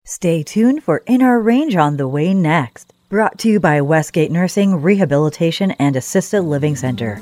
Stay tuned for In Our Range on the way next. Brought to you by Westgate Nursing, Rehabilitation, and Assisted Living Center.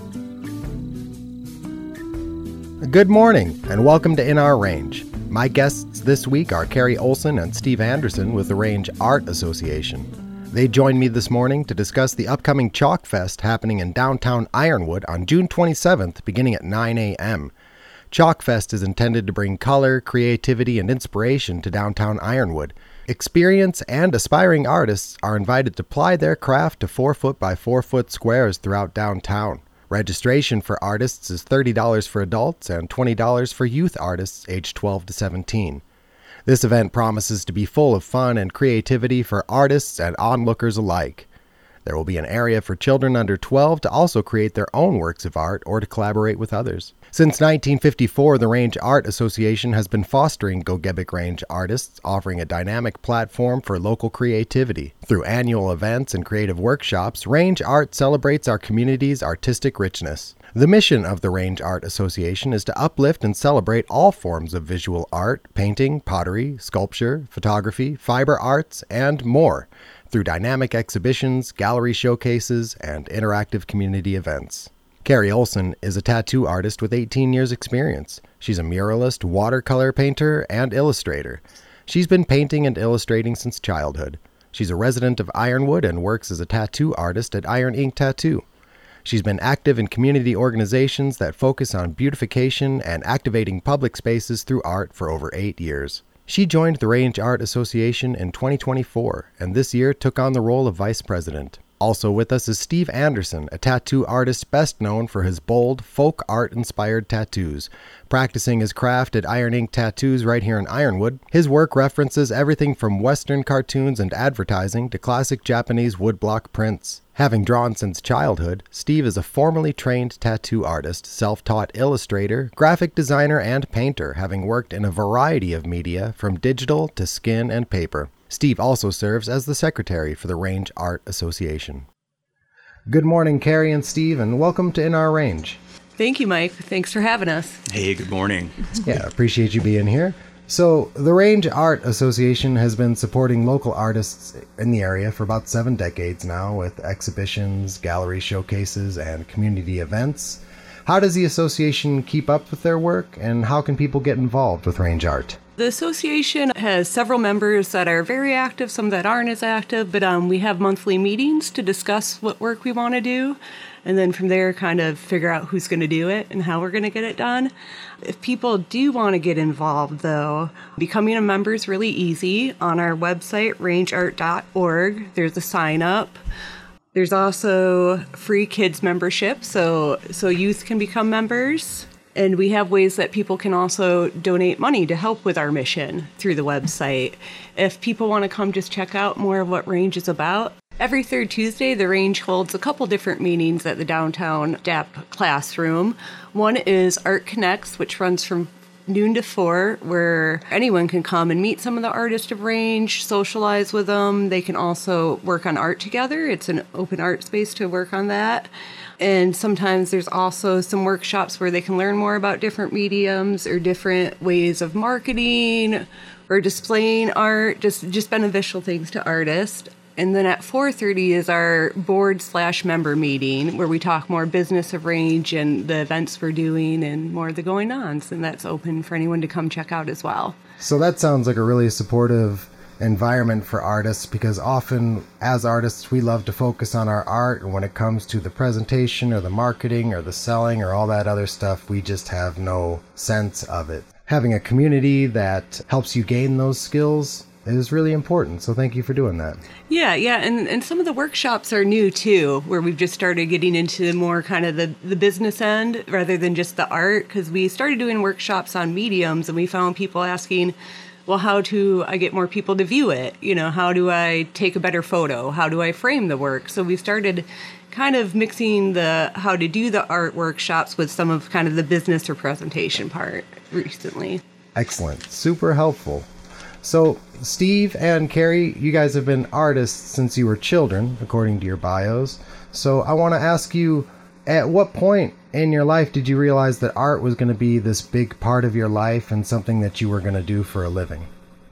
Good morning, and welcome to In Our Range. My guests this week are Carrie Olson and Steve Anderson with the Range Art Association. They joined me this morning to discuss the upcoming Chalk Fest happening in downtown Ironwood on June 27th, beginning at 9 a.m. Chalk Fest is intended to bring color, creativity, and inspiration to downtown Ironwood. Experienced and aspiring artists are invited to ply their craft to 4-foot by 4-foot squares throughout downtown. Registration for artists is $30 for adults and $20 for youth artists aged 12 to 17. This event promises to be full of fun and creativity for artists and onlookers alike. There will be an area for children under 12 to also create their own works of art or to collaborate with others. Since 1954, the Range Art Association has been fostering Gogebic Range artists, offering a dynamic platform for local creativity. Through annual events and creative workshops, Range Art celebrates our community's artistic richness. The mission of the Range Art Association is to uplift and celebrate all forms of visual art, painting, pottery, sculpture, photography, fiber arts, and more, through dynamic exhibitions, gallery showcases, and interactive community events. Carrie Olson is a tattoo artist with 18 years experience. She's a muralist, watercolor painter, and illustrator. She's been painting and illustrating since childhood. She's a resident of Ironwood and works as a tattoo artist at Iron Ink Tattoo. She's been active in community organizations that focus on beautification and activating public spaces through art for over 8 years. She joined the Range Art Association in 2024, and this year took on the role of vice president. Also with us is Steve Anderson, a tattoo artist best known for his bold, folk art-inspired tattoos. Practicing his craft at Iron Ink Tattoos right here in Ironwood, his work references everything from Western cartoons and advertising to classic Japanese woodblock prints. Having drawn since childhood, Steve is a formally trained tattoo artist, self-taught illustrator, graphic designer, and painter, having worked in a variety of media from digital to skin and paper. Steve also serves as the secretary for the Range Art Association. Good morning, Carrie and Steve, and welcome to In Our Range. Thank you, Mike. Thanks for having us. Hey, good morning. Yeah, appreciate you being here. So, the Range Art Association has been supporting local artists in the area for about 7 decades now with exhibitions, gallery showcases, and community events. How does the association keep up with their work, and how can people get involved with Range Art? The association has several members that are very active, some that aren't as active, but we have monthly meetings to discuss what work we want to do, and then from there kind of figure out who's going to do it and how we're going to get it done. If people do want to get involved, though, becoming a member is really easy. On our website, rangeart.org, there's a sign up. There's also free kids membership, so youth can become members. And we have ways that people can also donate money to help with our mission through the website. If people want to come just check out more of what Range is about, every third Tuesday, the Range holds a couple different meetings at the downtown DAP classroom. One is Art Connects, which runs from noon to 4, where anyone can come and meet some of the artists of Range, socialize with them. They can also work on art together. It's an open art space to work on that. And sometimes there's also some workshops where they can learn more about different mediums or different ways of marketing or displaying art, just beneficial things to artists. And then at 4:30 is our board/member meeting where we talk more business of Range and the events we're doing and more of the going-ons. And that's open for anyone to come check out as well. So that sounds like a really supportive environment for artists, because often as artists we love to focus on our art, and when it comes to the presentation or the marketing or the selling or all that other stuff, we just have no sense of it. Having a community that helps you gain those skills is really important, so thank you for doing that. Yeah, and some of the workshops are new too, where we've just started getting into more kind of the business end rather than just the art, because we started doing workshops on mediums and we found people asking, well, how do I get more people to view it? How do I take a better photo? How do I frame the work? So we started kind of mixing the how to do the art workshops with some of kind of the business or presentation part recently. Excellent. Super helpful. So, Steve and Carrie, you guys have been artists since you were children, according to your bios. So I want to ask you, at what point in your life did you realize that art was going to be this big part of your life and something that you were going to do for a living?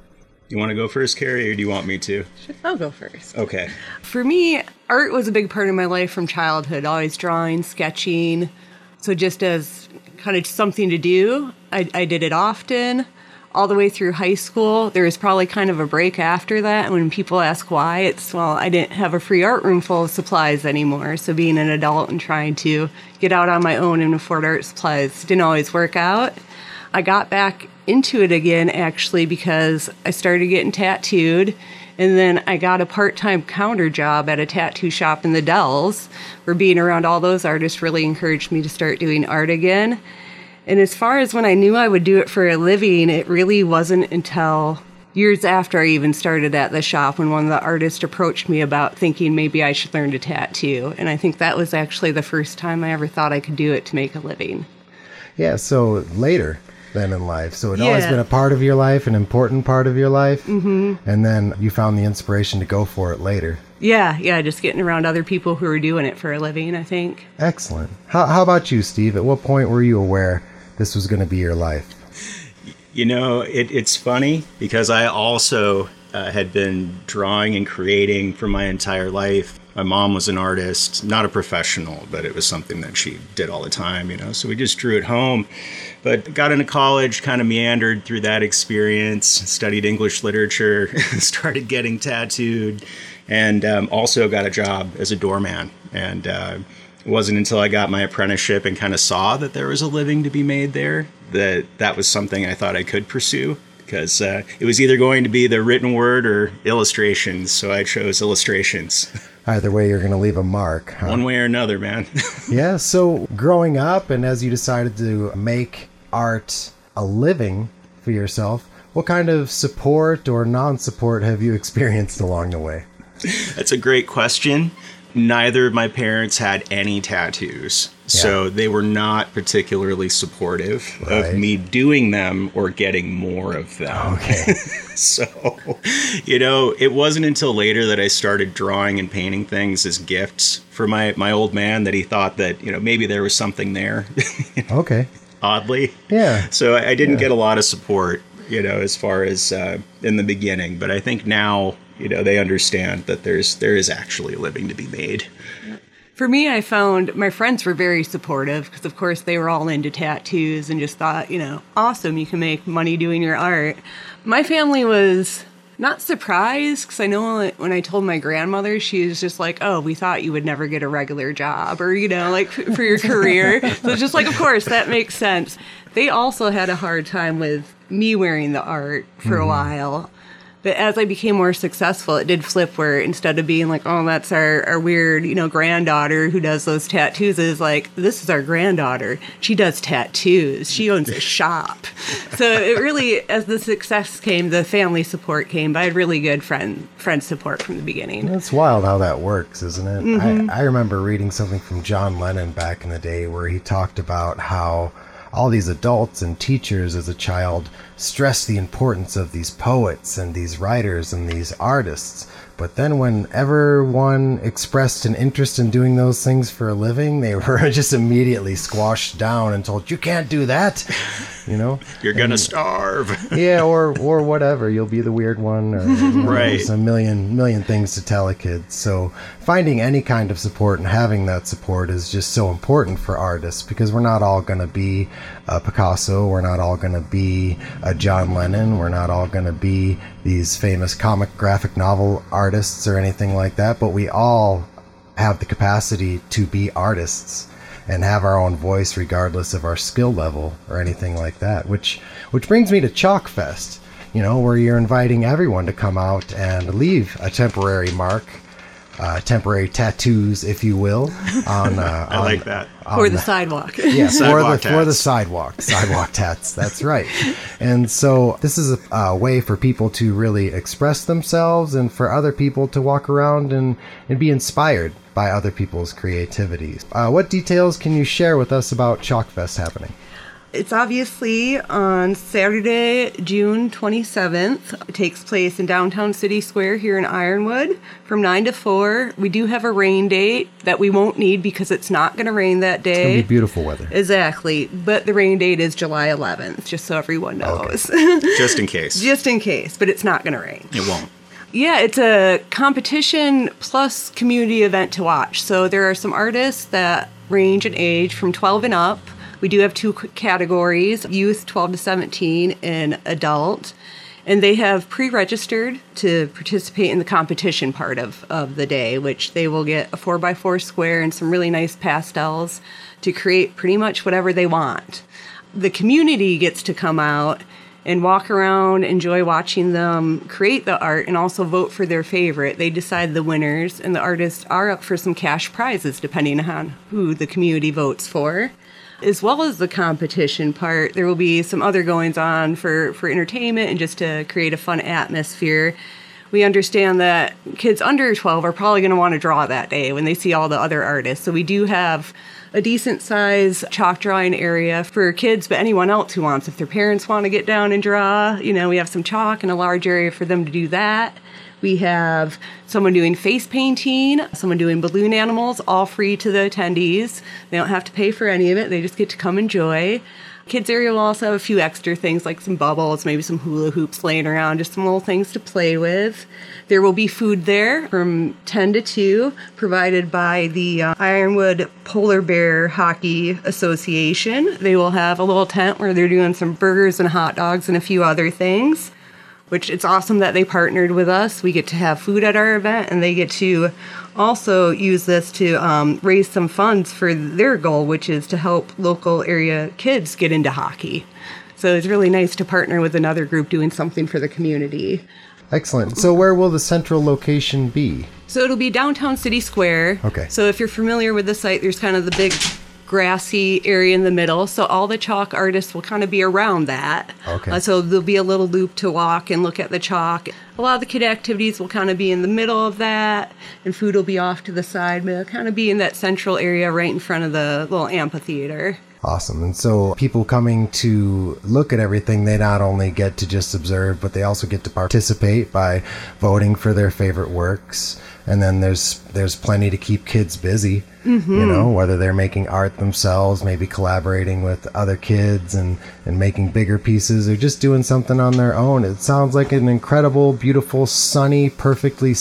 You want to go first, Carrie, or do you want me to? I'll go first. Okay. For me, art was a big part of my life from childhood, always drawing, sketching. So just as kind of something to do, I did it often. All the way through high school, there was probably kind of a break after that. And when people ask why, it's, well, I didn't have a free art room full of supplies anymore. So being an adult and trying to get out on my own and afford art supplies didn't always work out. I got back into it again, actually, because I started getting tattooed. And then I got a part-time counter job at a tattoo shop in the Dells, where being around all those artists really encouraged me to start doing art again. And as far as when I knew I would do it for a living, it really wasn't until years after I even started at the shop when one of the artists approached me about thinking maybe I should learn to tattoo. And I think that was actually the first time I ever thought I could do it to make a living. Yeah, so later then in life. So it always been a part of your life, an important part of your life. Mm-hmm. And then you found the inspiration to go for it later. Yeah, just getting around other people who are doing it for a living, I think. Excellent. How about you, Steve? At what point were you aware this was going to be your life? You know, it's funny because I also had been drawing and creating for my entire life. My mom was an artist, not a professional, but it was something that she did all the time, you know, so we just drew at home. But got into college, kind of meandered through that experience, studied English literature, started getting tattooed, and also got a job as a doorman. And it wasn't until I got my apprenticeship and kind of saw that there was a living to be made there that was something I thought I could pursue. Because it was either going to be the written word or illustrations, so I chose illustrations. Either way, you're going to leave a mark. Huh? One way or another, man. Yeah, so growing up and as you decided to make art a living for yourself, what kind of support or non-support have you experienced along the way? That's a great question. Neither of my parents had any tattoos, so they were not particularly supportive of me doing them or getting more of them. Okay. So, you know, it wasn't until later that I started drawing and painting things as gifts for my old man that he thought that, you know, maybe there was something there. Okay. Oddly. Yeah. So I didn't get a lot of support, you know, as far as in the beginning, but I think now, you know, they understand that there is actually a living to be made. For me, I found my friends were very supportive because, of course, they were all into tattoos and just thought, you know, awesome, you can make money doing your art. My family was not surprised because I know when I told my grandmother, she was just like, oh, we thought you would never get a regular job or, you know, like for your career. So it's just like, of course, that makes sense. They also had a hard time with me wearing the art for a while. But as I became more successful, it did flip where instead of being like, oh, that's our weird, you know, granddaughter who does those tattoos, is like, this is our granddaughter. She does tattoos. She owns a shop. So it really, as the success came, the family support came. But I had really good friend support from the beginning. It's wild how that works, isn't it? Mm-hmm. I remember reading something from John Lennon back in the day where he talked about how all these adults and teachers as a child stressed the importance of these poets and these writers and these artists. But then whenever one expressed an interest in doing those things for a living, they were just immediately squashed down and told, you can't do that, you know? You're going to starve. Yeah, or whatever. You'll be the weird one. Or, you know, Right. There's a million things to tell a kid. So finding any kind of support and having that support is just so important for artists because we're not all going to be a Picasso. We're not all going to be a John Lennon. We're not all going to be these famous comic graphic novel artists or anything like that. But we all have the capacity to be artists and have our own voice regardless of our skill level or anything like that, which brings me to Chalk Fest, you know, where you're inviting everyone to come out and leave a temporary mark, temporary tattoos, if you will, on I like that. Or the sidewalk. Yeah, Sidewalk for the tats. sidewalk tats. That's right. And so this is a way for people to really express themselves and for other people to walk around and be inspired by other people's creativities. What details can you share with us about Chalk Fest happening? It's obviously on Saturday, June 27th. It takes place in downtown City Square here in Ironwood from 9 to 4. We do have a rain date that we won't need because it's not going to rain that day. It's going to be beautiful weather. Exactly. But the rain date is July 11th, just so everyone knows. Okay. Just in case. Just in case, but it's not going to rain. It won't. Yeah, it's a competition plus community event to watch. So there are some artists that range in age from 12 and up. We do have 2 categories, youth 12 to 17 and adult. And they have pre-registered to participate in the competition part of the day, which they will get a 4x4 square and some really nice pastels to create pretty much whatever they want. The community gets to come out and walk around, enjoy watching them create the art, and also vote for their favorite. They decide the winners, and the artists are up for some cash prizes depending on who the community votes for. As well as the competition part, there will be some other goings on for entertainment and just to create a fun atmosphere. We understand that kids under 12 are probably going to want to draw that day when they see all the other artists. So we do have a decent size chalk drawing area for kids, but anyone else who wants. If their parents want to get down and draw, we have some chalk and a large area for them to do that. We have someone doing face painting, someone doing balloon animals, all free to the attendees. They don't have to pay for any of it. They just get to come enjoy. Kids area will also have a few extra things like some bubbles, maybe some hula hoops laying around, just some little things to play with. There will be food there from 10 to 2, provided by the Ironwood Polar Bear Hockey Association. They will have a little tent where they're doing some burgers and hot dogs and a few other things, which it's awesome that they partnered with us. We get to have food at our event, and they get to also use this to raise some funds for their goal, which is to help local area kids get into hockey. So it's really nice to partner with another group doing something for the community. Excellent. So where will the central location be? So it'll be downtown City Square. Okay. So if you're familiar with the site, there's kind of the big grassy area in the middle. So all the chalk artists will kind of be around that. Okay. So there'll be a little loop to walk and look at the chalk. A lot of the kid activities will kind of be in the middle of that, and food will be off to the side, but it'll kind of be in that central area right in front of the little amphitheater. Awesome. And so people coming to look at everything, they not only get to just observe, but they also get to participate by voting for their favorite works. And then there's plenty to keep kids busy, whether they're making art themselves, maybe collaborating with other kids and making bigger pieces, or just doing something on their own. It sounds like an incredible, beautiful, sunny, perfectly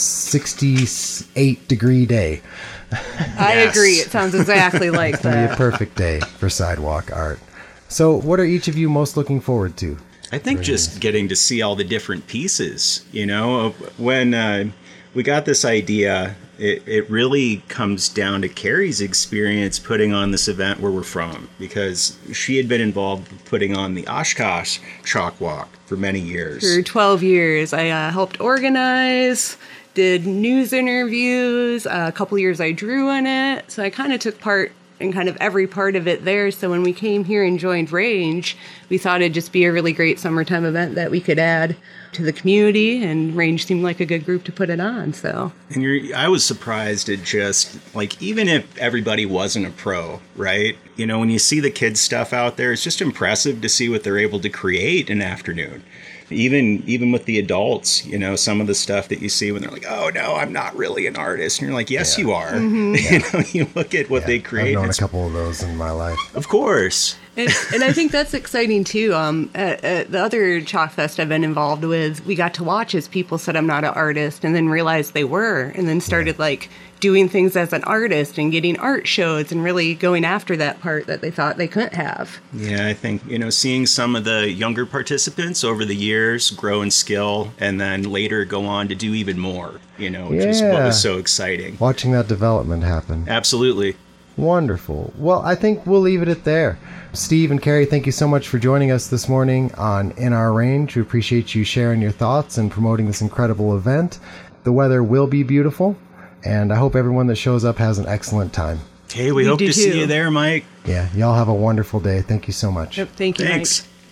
68-degree day. I agree. It sounds exactly like It's going to be that. a perfect day for sidewalk art. So what are each of you most looking forward to? I think just getting to see all the different pieces, when we got this idea, it really comes down to Carrie's experience putting on this event where we're from, because she had been involved with putting on the Oshkosh Chalk Walk for many years. For 12 years, I helped organize, did news interviews, a couple years I drew in it, so I kind of took part in kind of every part of it there. So when we came here and joined Range, we thought it'd just be a really great summertime event that we could add to the community, and Range seemed like a good group to put it on. So, And I was surprised at just, even if everybody wasn't a pro, right? When you see the kids' stuff out there, it's just impressive to see what they're able to create in an afternoon. Even with the adults, some of the stuff that you see when they're like, oh, no, I'm not really an artist. And you're like, yes, you are. Mm-hmm. You look at what they create. I've known a couple of those in my life. Of course. And I think that's exciting, too. At the other Chalk Fest I've been involved with, we got to watch as people said, I'm not an artist, and then realized they were, and then started, doing things as an artist and getting art shows and really going after that part that they thought they couldn't have. Yeah, I think, seeing some of the younger participants over the years grow in skill and then later go on to do even more, which is what was so exciting. Watching that development happen. Absolutely. Wonderful. Well, I think we'll leave it at there. Steve and Carrie, thank you so much for joining us this morning on In Our Range. We appreciate you sharing your thoughts and promoting this incredible event. The weather will be beautiful, and I hope everyone that shows up has an excellent time. Hey, we hope to see you there, Mike. Yeah, y'all have a wonderful day. Thank you so much. Yep, thank you, Thanks. Mike.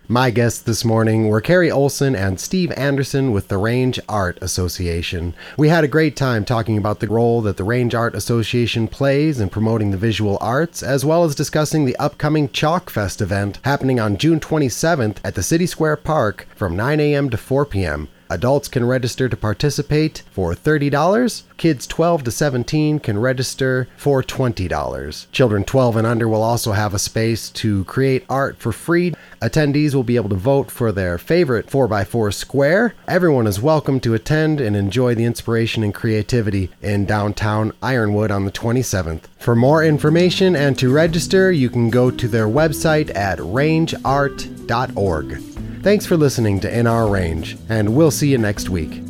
My guests this morning were Carrie Olson and Steve Anderson with the Range Art Association. We had a great time talking about the role that the Range Art Association plays in promoting the visual arts, as well as discussing the upcoming Chalk Fest event happening on June 27th at the City Square Park from 9 a.m. to 4 p.m. Adults can register to participate for $30. Kids 12 to 17 can register for $20. Children 12 and under will also have a space to create art for free. Attendees will be able to vote for their favorite 4x4 square. Everyone is welcome to attend and enjoy the inspiration and creativity in downtown Ironwood on the 27th. For more information and to register, you can go to their website at rangeart.org. Thanks for listening to In Our Range, and we'll see you next week.